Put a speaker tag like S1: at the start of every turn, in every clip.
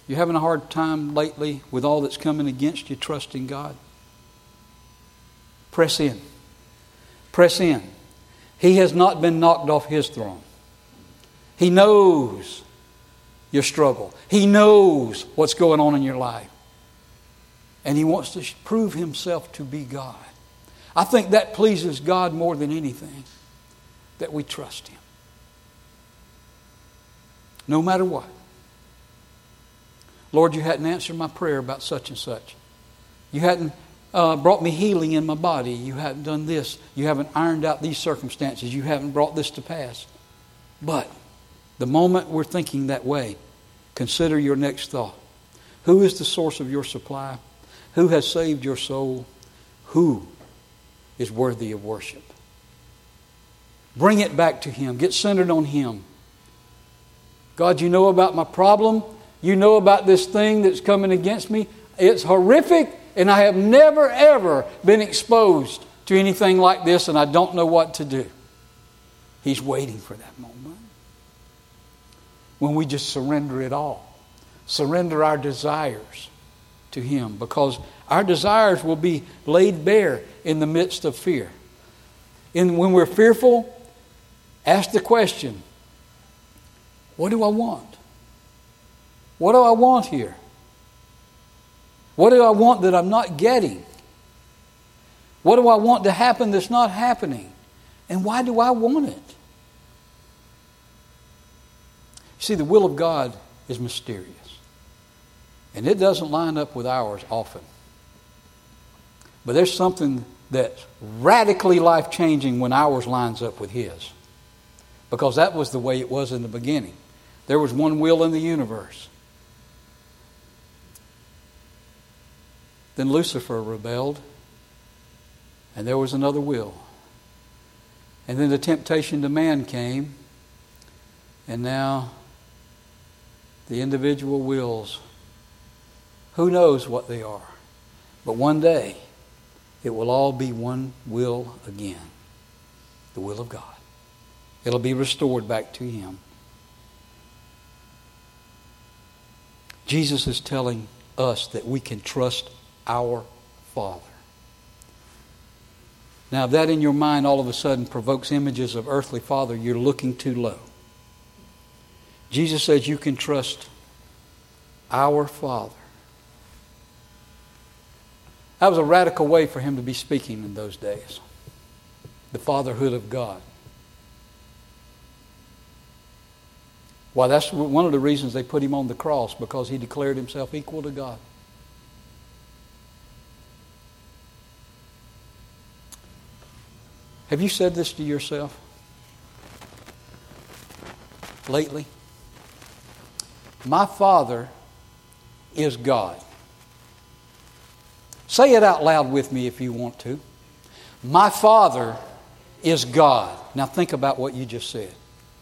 S1: You having a hard time lately with all that's coming against you, trusting God? Press in. Press in. He has not been knocked off His throne. He knows your struggle. He knows what's going on in your life. And He wants to prove Himself to be God. I think that pleases God more than anything, that we trust Him. No matter what. Lord, you hadn't answered my prayer about such and such. You hadn't brought me healing in my body. You haven't done this. You haven't ironed out these circumstances. You haven't brought this to pass. But the moment we're thinking that way, consider your next thought. Who is the source of your supply? Who has saved your soul? Who is worthy of worship? Bring it back to Him. Get centered on Him. God, you know about my problem. You know about this thing that's coming against me. It's horrific, and I have never, ever been exposed to anything like this, and I don't know what to do. He's waiting for that moment when we just surrender it all. Surrender our desires to Him, because our desires will be laid bare in the midst of fear. And when we're fearful, ask the question, what do I want? What do I want here? What do I want that I'm not getting? What do I want to happen that's not happening? And why do I want it? See, the will of God is mysterious. And it doesn't line up with ours often. But there's something that's radically life-changing when ours lines up with His. Because that was the way it was in the beginning. There was one will in the universe. Then Lucifer rebelled, and there was another will. And then the temptation to man came, and now the individual wills, who knows what they are. But one day, it will all be one will again. The will of God. It'll be restored back to Him. Jesus is telling us that we can trust our Father. Now, if that in your mind all of a sudden provokes images of earthly father, you're looking too low. Jesus says you can trust our Father. That was a radical way for Him to be speaking in those days. The fatherhood of God. Why, that's one of the reasons they put Him on the cross, because He declared Himself equal to God. Have you said this to yourself lately? My Father is God. Say it out loud with me if you want to. My Father is God. Now think about what you just said.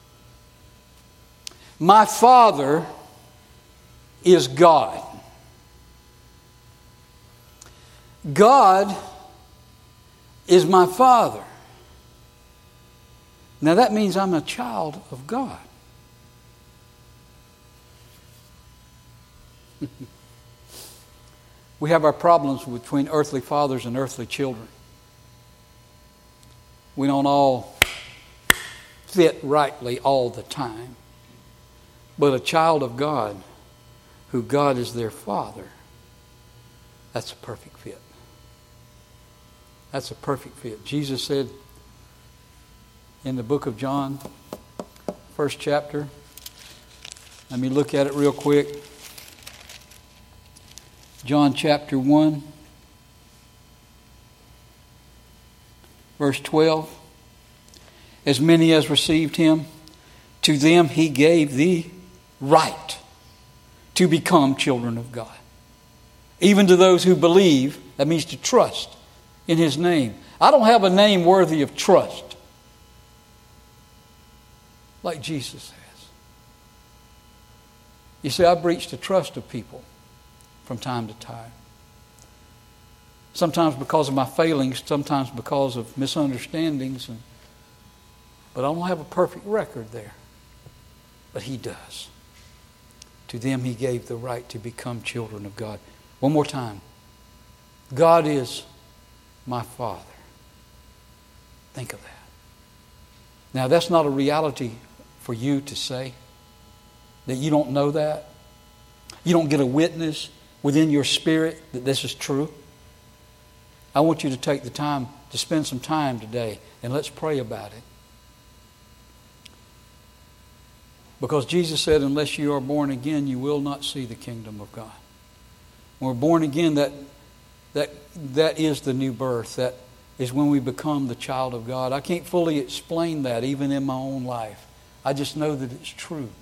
S1: My Father is God. God is my Father. Now that means I'm a child of God. We have our problems between earthly fathers and earthly children. We don't all fit rightly all the time. But a child of God, who God is their Father, that's a perfect fit. That's a perfect fit. Jesus said in the book of John, first chapter, let me look at it real quick. John chapter 1, verse 12. As many as received Him, to them He gave the right to become children of God. Even to those who believe, that means to trust in His name. I don't have a name worthy of trust like Jesus has. You see, I breach the trust of people from time to time. Sometimes because of my failings, sometimes because of misunderstandings. But I don't have a perfect record there. But He does. to them He gave the right to become children of God. One more time. God is my Father. Think of that. Now, that's not a reality for you to say, that you don't know that. You don't get a witness within your spirit that this is true. I want you to take the time to spend some time today and let's pray about it. Because Jesus said, unless you are born again, you will not see the kingdom of God. When we're born again, that is the new birth. That is when we become the child of God. I can't fully explain that even in my own life. I just know that it's true.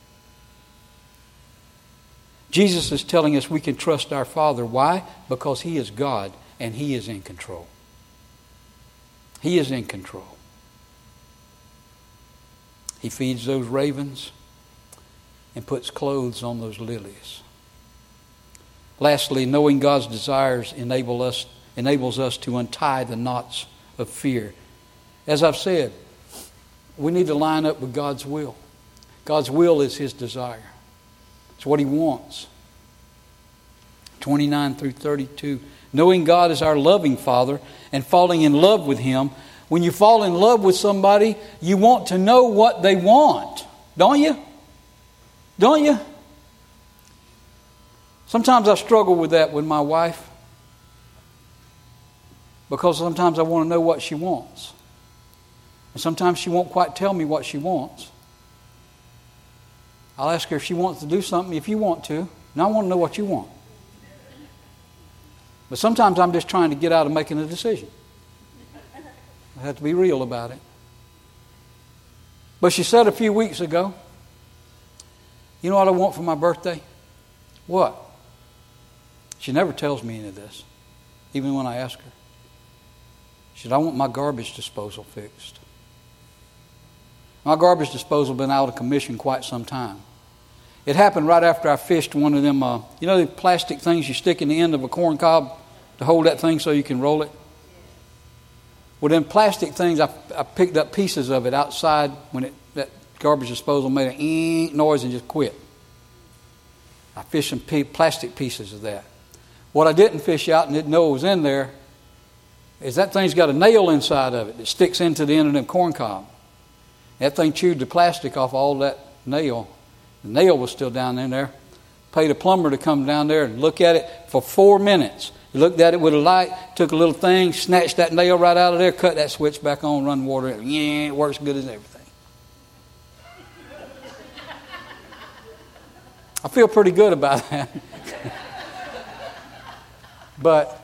S1: Jesus is telling us we can trust our Father. Why? Because He is God and He is in control. He is in control. He feeds those ravens and puts clothes on those lilies. Lastly, knowing God's desires enables us to untie the knots of fear. As I've said, we need to line up with God's will. God's will is His desire. It's what He wants. 29 through 32. Knowing God is our loving Father and falling in love with Him. When you fall in love with somebody, you want to know what they want. Don't you? Don't you? Sometimes I struggle with that with my wife. Because sometimes I want to know what she wants. And sometimes she won't quite tell me what she wants. I'll ask her if she wants to do something, if you want to. And I want to know what you want. But sometimes I'm just trying to get out of making a decision. I have to be real about it. But she said a few weeks ago, you know what I want for my birthday? What? She never tells me any of this, even when I ask her. She said, I want my garbage disposal fixed. My garbage disposal has been out of commission quite some time. It happened right after I fished one of them, the plastic things you stick in the end of a corn cob to hold that thing so you can roll it? Well, them plastic things, I picked up pieces of it outside when that garbage disposal made an eek noise and just quit. I fished some plastic pieces of that. What I didn't fish out and didn't know it was in there is that thing's got a nail inside of it that sticks into the end of them corn cob. That thing chewed the plastic off all that nail. The nail was still down in there. Paid a plumber to come down there and look at it for 4 minutes. He looked at it with a light, took a little thing, snatched that nail right out of there, cut that switch back on, run water, and it works good as everything. I feel pretty good about that. But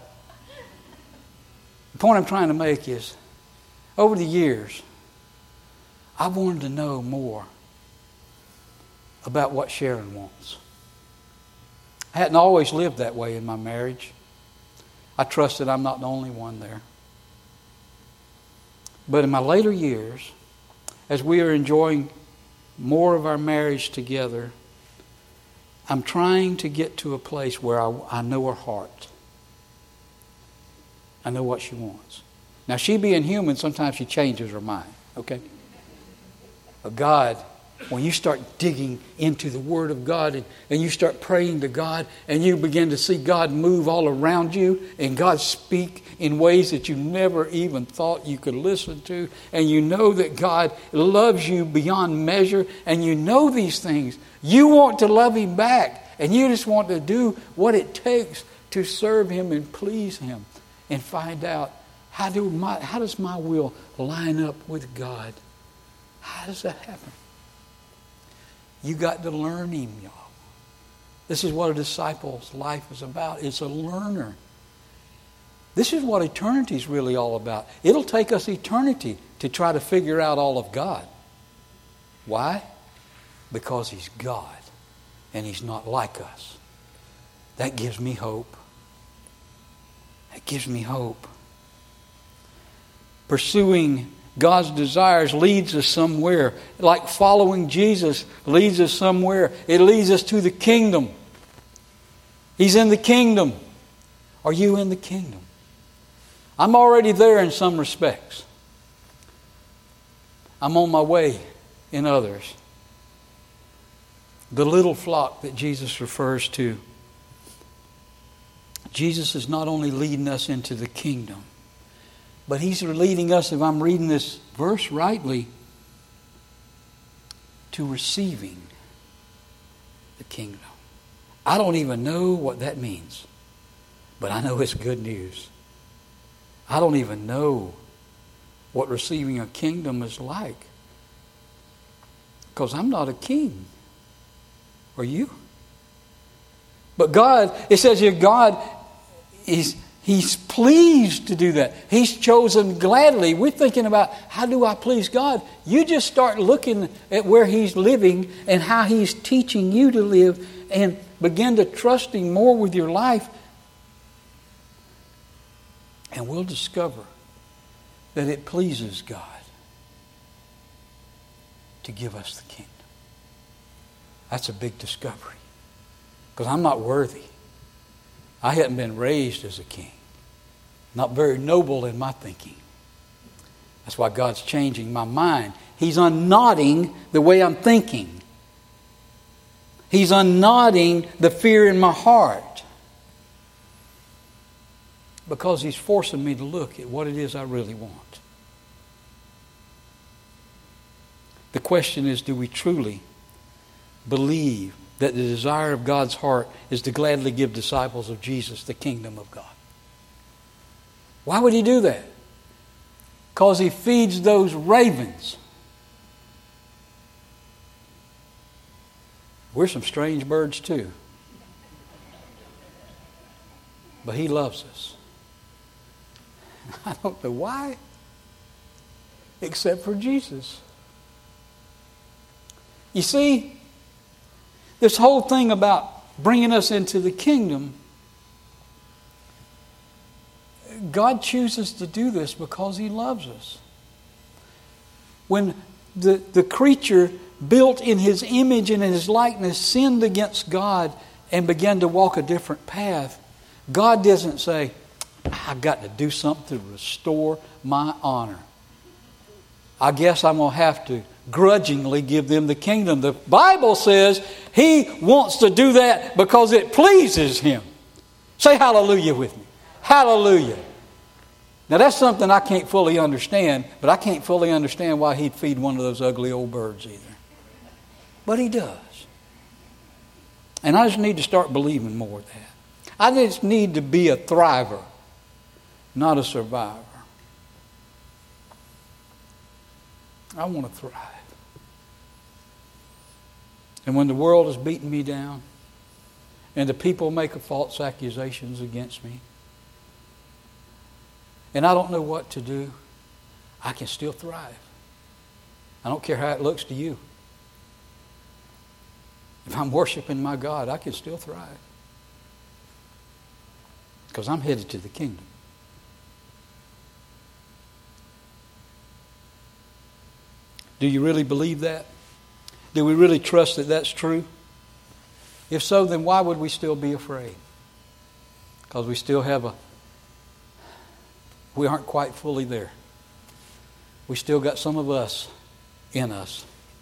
S1: the point I'm trying to make is, over the years, I wanted to know more about what Sharon wants. I hadn't always lived that way in my marriage. I trust that I'm not the only one there. But in my later years, as we are enjoying more of our marriage together, I'm trying to get to a place where I know her heart. I know what she wants. Now, she being human, sometimes she changes her mind, okay? But God, when you start digging into the Word of God and you start praying to God and you begin to see God move all around you and God speak in ways that you never even thought you could listen to, and you know that God loves you beyond measure, and you know these things, you want to love Him back, and you just want to do what it takes to serve Him and please Him and find out how does my will line up with God? How does that happen? You got to learn Him, y'all. This is what a disciple's life is about. It's a learner. This is what eternity is really all about. It'll take us eternity to try to figure out all of God. Why? Because He's God and He's not like us. That gives me hope. That gives me hope. Pursuing God's desires leads us somewhere. Like following Jesus leads us somewhere. It leads us to the kingdom. He's in the kingdom. Are you in the kingdom? I'm already there in some respects. I'm on my way in others. the little flock that Jesus refers to, Jesus is not only leading us into the kingdom, but He's leading us, if I'm reading this verse rightly, to receiving the kingdom. I don't even know what that means, but I know it's good news. I don't even know what receiving a kingdom is like, because I'm not a king. Are you? But God, it says here, God He's pleased to do that. He's chosen gladly. We're thinking about, how do I please God? You just start looking at where He's living and how He's teaching you to live, and begin to trust Him more with your life. And we'll discover that it pleases God to give us the kingdom. That's a big discovery. Because I'm not worthy. I hadn't been raised as a king. Not very noble in my thinking. That's why God's changing my mind. He's unknotting the way I'm thinking. He's unknotting the fear in my heart. Because He's forcing me to look at what it is I really want. The question is, do we truly believe that the desire of God's heart is to gladly give disciples of Jesus the kingdom of God? Why would He do that? Because He feeds those ravens. We're some strange birds too. But He loves us. I don't know why, except for Jesus. You see, this whole thing about bringing us into the kingdom, God chooses to do this because He loves us. When the creature built in His image and in His likeness sinned against God and began to walk a different path, God doesn't say, I've got to do something to restore my honor. I guess I'm going to have to grudgingly give them the kingdom. The Bible says He wants to do that because it pleases Him. Say hallelujah with me. Hallelujah. Now that's something I can't fully understand, but I can't fully understand why He'd feed one of those ugly old birds either. But He does. And I just need to start believing more of that. I just need to be a thriver, not a survivor. I want to thrive. And when the world is beating me down and the people make false accusations against me and I don't know what to do, I can still thrive. I don't care how it looks to you. If I'm worshiping my God, I can still thrive. Because I'm headed to the kingdom. Do you really believe that? Do we really trust that that's true? If so, then why would we still be afraid? Because we still have we aren't quite fully there. We still got some of us in us.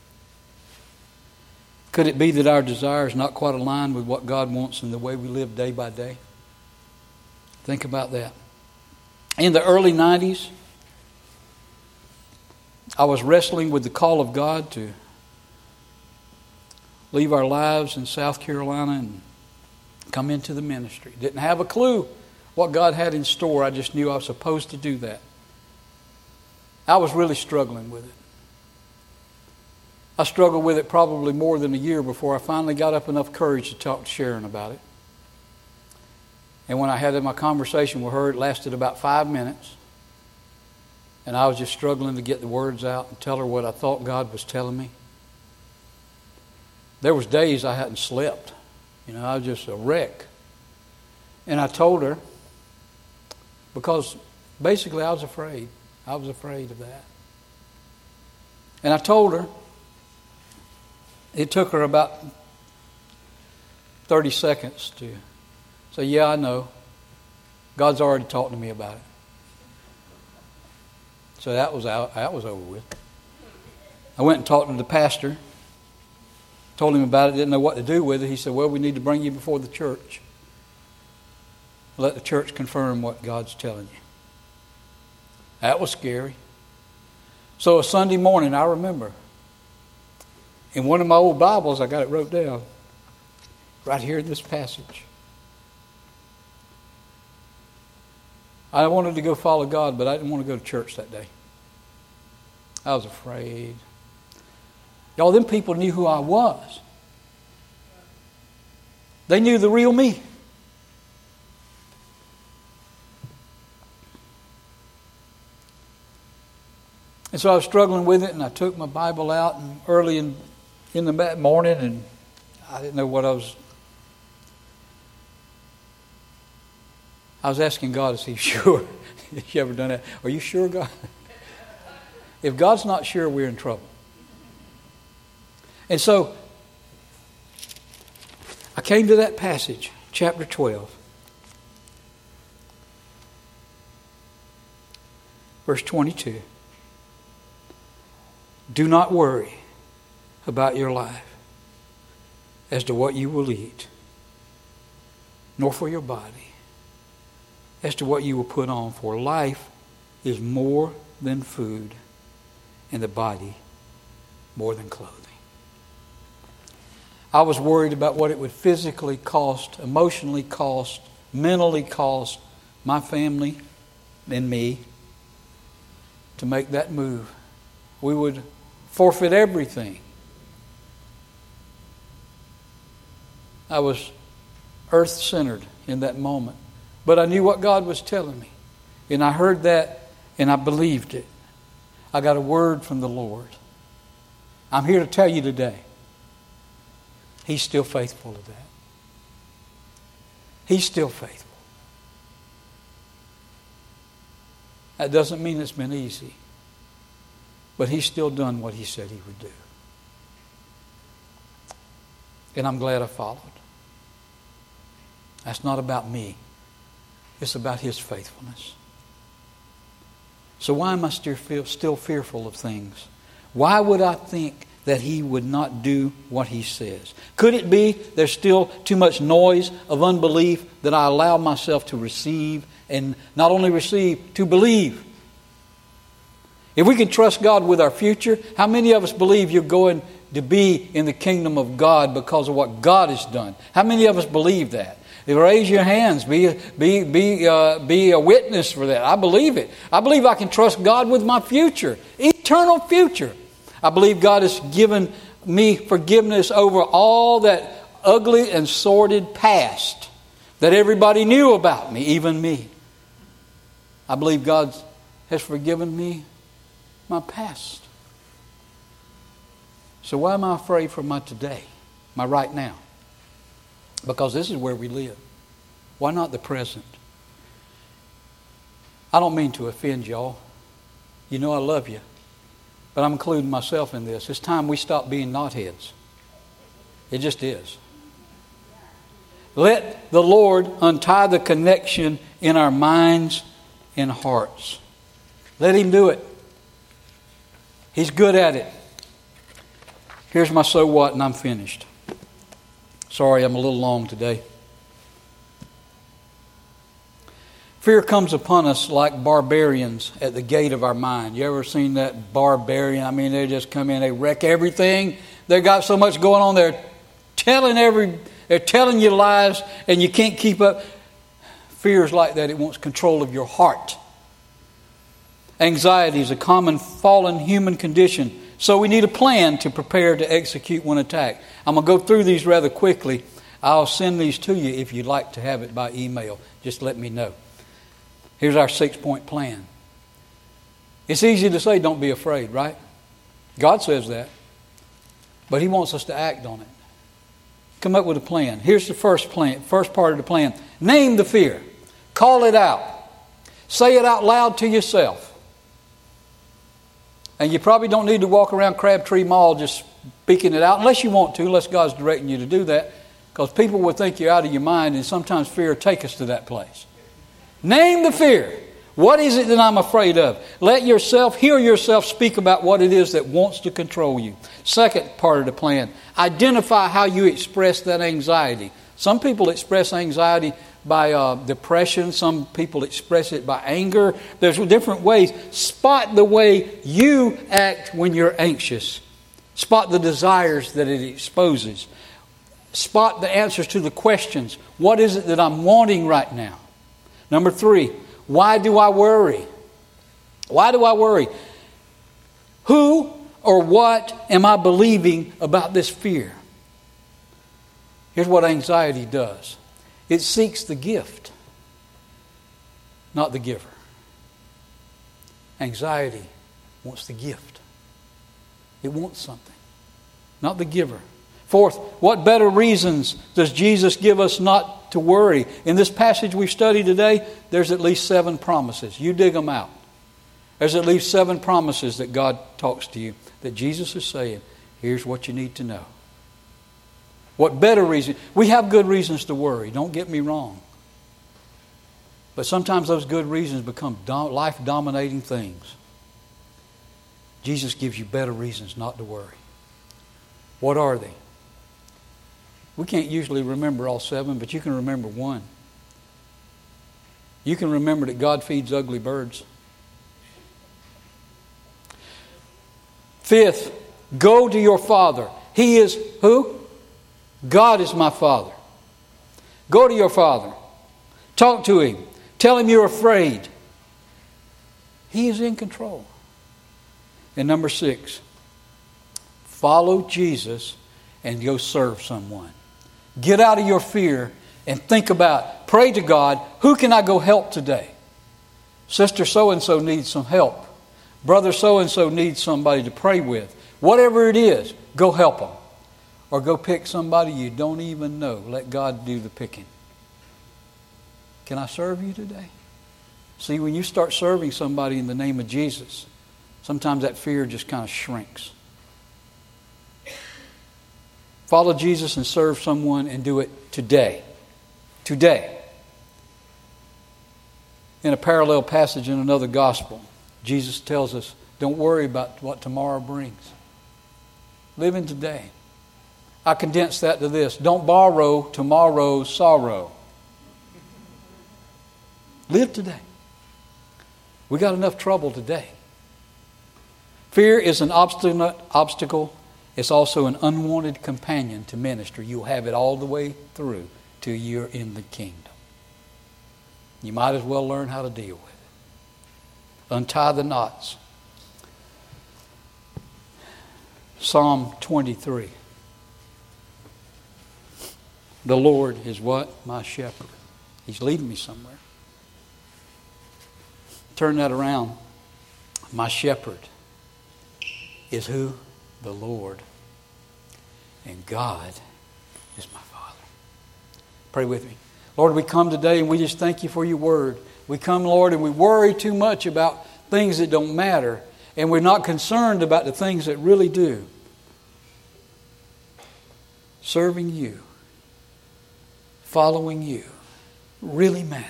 S1: Could it be that our desires not quite aligned with what God wants in the way we live day by day? Think about that. In the early 90s, I was wrestling with the call of God to leave our lives in South Carolina and come into the ministry. Didn't have a clue what God had in store. I just knew I was supposed to do that. I was really struggling with it. I struggled with it probably more than a year before I finally got up enough courage to talk to Sharon about it. And when I had my conversation with her, it lasted about 5 minutes. And I was just struggling to get the words out and tell her what I thought God was telling me. There was days I hadn't slept. I was just a wreck. And I told her, because basically I was afraid. I was afraid of that. And I told her, it took her about 30 seconds to say, yeah, I know. God's already talked to me about it. So that was out. That was over with. I went and talked to the pastor. Told him about it, didn't know what to do with it. He said, well, we need to bring you before the church. Let the church confirm what God's telling you. That was scary. So a Sunday morning, I remember, in one of my old Bibles, I got it wrote down, right here in this passage. I wanted to go follow God, but I didn't want to go to church that day. I was afraid. Y'all, them people knew who I was. They knew the real me. And so I was struggling with it, and I took my Bible out and early in the morning, and I didn't know what I was asking God, is He sure? Have you ever done that? Are you sure, God? If God's not sure, we're in trouble. And so I came to that passage, chapter 12, verse 22. Do not worry about your life as to what you will eat, nor for your body as to what you will put on. For life is more than food, and the body more than clothing. I was worried about what it would physically cost, emotionally cost, mentally cost my family and me to make that move. We would forfeit everything. I was earth-centered in that moment. But I knew what God was telling me. And I heard that and I believed it. I got a word from the Lord. I'm here to tell you today, He's still faithful to that. He's still faithful. That doesn't mean it's been easy. But He's still done what He said He would do. And I'm glad I followed. That's not about me. It's about His faithfulness. So why am I still fearful of things? Why would I think that He would not do what He says? Could it be there's still too much noise of unbelief that I allow myself to receive, and not only receive, to believe? If we can trust God with our future, how many of us believe you're going to be in the kingdom of God because of what God has done? How many of us believe that? Raise your hands. Be a witness for that. I believe it. I believe I can trust God with my future, eternal future. I believe God has given me forgiveness over all that ugly and sordid past that everybody knew about me, even me. I believe God has forgiven me my past. So why am I afraid for my today, my right now? Because this is where we live. Why not the present? I don't mean to offend y'all. You know I love you. But I'm including myself in this. It's time we stop being knotheads. It just is. Let the Lord untie the connection in our minds and hearts. Let Him do it. He's good at it. Here's my so what, and I'm finished. Sorry, I'm a little long today. Fear comes upon us like barbarians at the gate of our mind. You ever seen that barbarian? I mean, they just come in, they wreck everything. They got so much going on. They're telling you lies, and you can't keep up. Fear is like that. It wants control of your heart. Anxiety is a common fallen human condition. So we need a plan to prepare to execute when attacked. I'm going to go through these rather quickly. I'll send these to you if you'd like to have it by email. Just let me know. Here's our 6-point plan. It's easy to say don't be afraid, right? God says that. But He wants us to act on it. Come up with a plan. Here's the first part of the plan. Name the fear. Call it out. Say it out loud to yourself. And you probably don't need to walk around Crabtree Mall just speaking it out, unless you want to, unless God's directing you to do that, because people will think you're out of your mind, and sometimes fear will take us to that place. Name the fear. What is it that I'm afraid of? Hear yourself speak about what it is that wants to control you. Second part of the plan, identify how you express that anxiety. Some people express anxiety by depression. Some people express it by anger. There's different ways. Spot the way you act when you're anxious. Spot the desires that it exposes. Spot the answers to the questions. What is it that I'm wanting right now? Number 3, why do I worry? Why do I worry? Who or what am I believing about this fear? Here's what anxiety does. It seeks the gift, not the giver. Anxiety wants the gift. It wants something, not the giver. Fourth, what better reasons does Jesus give us not to worry? In this passage we've studied today, there's at least 7 promises. You dig them out. There's at least 7 promises that God talks to you, that Jesus is saying, here's what you need to know. What better reason? We have good reasons to worry, don't get me wrong. But sometimes those good reasons become life-dominating things. Jesus gives you better reasons not to worry. What are they? We can't usually remember all 7, but you can remember one. You can remember that God feeds ugly birds. Fifth, go to your Father. He is who? God is my Father. Go to your Father. Talk to Him. Tell Him you're afraid. He is in control. And number 6, follow Jesus and go serve someone. Get out of your fear and think about, pray to God, who can I go help today? Sister so-and-so needs some help. Brother so-and-so needs somebody to pray with. Whatever it is, go help them. Or go pick somebody you don't even know. Let God do the picking. Can I serve you today? See, when you start serving somebody in the name of Jesus, sometimes that fear just kind of shrinks. Follow Jesus and serve someone and do it today. Today. In a parallel passage in another gospel, Jesus tells us, don't worry about what tomorrow brings. Live in today. I condense that to this. Don't borrow tomorrow's sorrow. Live today. We got enough trouble today. Fear is an obstacle. It's also an unwanted companion to ministry. You'll have it all the way through till you're in the kingdom. You might as well learn how to deal with it. Untie the knots. Psalm 23. The Lord is what? My shepherd. He's leading me somewhere. Turn that around. My shepherd is who? The Lord. And God is my Father. Pray with me. Lord, we come today and we just thank you for your word. We come, Lord, and we worry too much about things that don't matter. And we're not concerned about the things that really do. Serving you, following you, really matters.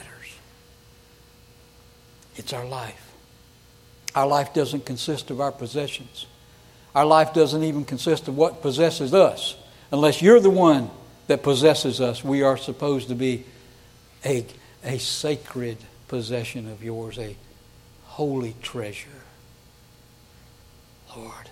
S1: It's our life. Our life doesn't consist of our possessions. Our life doesn't even consist of what possesses us. Unless you're the one that possesses us, we are supposed to be a sacred possession of yours, a holy treasure. Lord,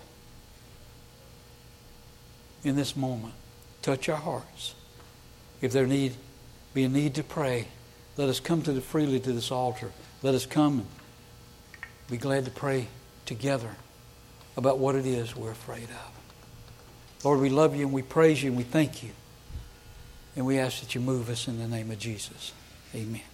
S1: in this moment, touch our hearts. If there be a need to pray, let us come freely to this altar. Let us come and be glad to pray together about what it is we're afraid of. Lord, we love you and we praise you and we thank you. And we ask that you move us in the name of Jesus. Amen.